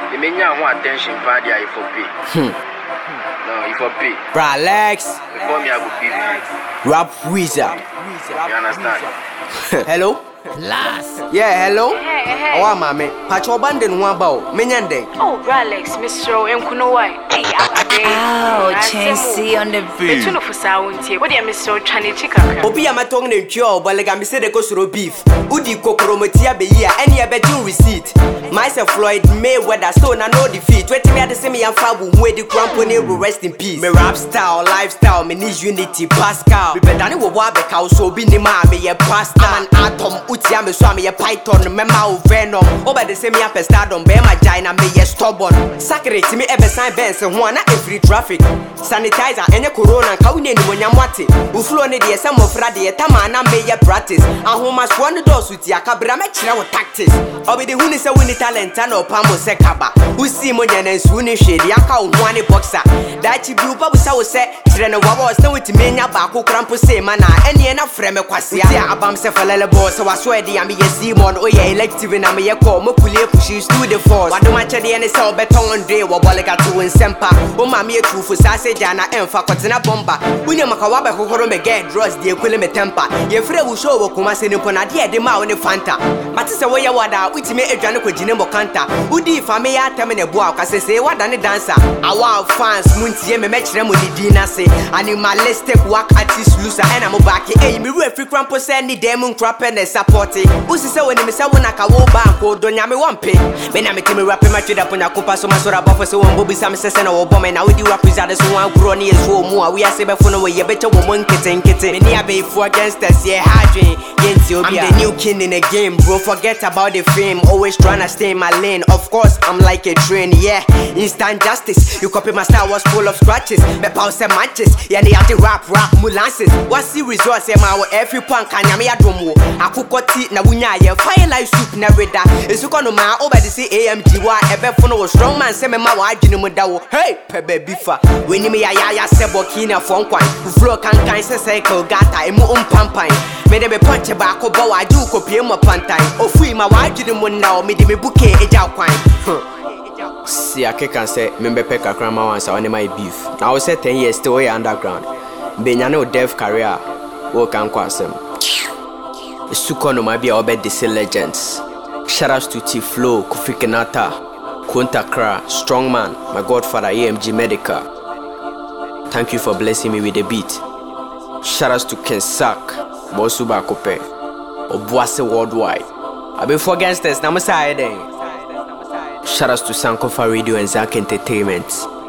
The menya more attention party I for pay. No, if for pay. Bra Lex. Before me I go pay. Rap Wizard. You understand? Hello? Last. Yeah, hello? Hey. Awa mame. Pacho bande nwa ba o. Menyande. Oh, Alex, Mr. Enkuno why? Hey, Oh, Chancy on the beat. Betuno for sound here. What do you Mr. Chani Chika? Obi amatong ne ntwa but like am say de ko soro beef. Udi kokoromotia be here any be do receipt. Myself Floyd Mayweather so na no defeat. Wetin me ade say me amfa wo hu edi crampo ne rest in peace. Me rap style, lifestyle, me need unity Pascal. Me bedane wo wa be ka so bi ni ma me ye pasta. An atom utia me so me ye python me ma o venom. Oba de say me apple stardom be my gina me ye stubborn. Sacred me ebe sign benz ho na every traffic. Sanitizer enye corona ka wo ne ni wonyamwate. Wo flow ne de some of fra de tama na me ye practice. Ahoma so ne do so ti akabra me kire wo tactics. Obi de hu ni say wini talent and opamo sekaba. Who see mo nyana nsu ni hwede aka wo ho ane boxer. Dachi bi upa busa wo se kire ne wa boss na wetimi enya ba ko krampo se ma na ene na frɛ me kwase a abam se falele boss waso e de am ye Simon o ye elective na me ye call mo kulie pushi studio force wado ma chede ne se obeton andre wo bolega to nsempa o ma me etu fu sa se jana emfa kotena bomba unya makawa ba kokoro me get drugs de ekwele me temper ye frɛ wo show wo kuma se ne pona de ma wo ne fanta mate se wo ye wada utimi edwane ko jine mo kanta udi fa me ya tem ne boa ka se wada ne dancer awa fans muntie me mekire mo didi na se animalistic work artist loser and I'm back eh me refi crampo se ni dem nkrap na support usi se woni me se wona ka wo ba ko do nya me wompe me na me timi rap ma tweda ponya kopa so masora bafo se won bobi sam se na wo bo me na wodi rap wizard so wan gro ne yeso mu a we ase be fo no we ye beche wo mo nkete me ni abefo against us ye hardwin yenti obi I'm the new king in the game bro forget about the fame always trying to stay in my lane of course I'm like a train yeah instant justice you copy my style was full of scratches me pause matches yeah they have to rap mulances what see results e ma wo every punk anya me adomo akukoti na wunya ye fire like soup na reda esuko no ma over the say AMG wa ebe fo no strong man say me ma wa adwene mu da wo hey pe baby fa weni me ya sebo kina fo nkwan flow kan say cycle gata emu umpampan me de be punch ba ko bo wa ju ko pie mo pantan ofui ma wa adwene mu na o me de me buke eja kwan see I can say member pick a grandma once on my beef now say 10 years still underground benya no dev career work and kwasem suko no ma bia obed the legends shout outs to T Flow Kofi Kenata Kunta Kra Strongman my godfather AMG Medical thank you for blessing me with the beat shout outs to Ken Sak Bosuba Kope Obuase worldwide I be for gangsters na mo say den shout outs to Sankofa Radio and Zak Entertainment.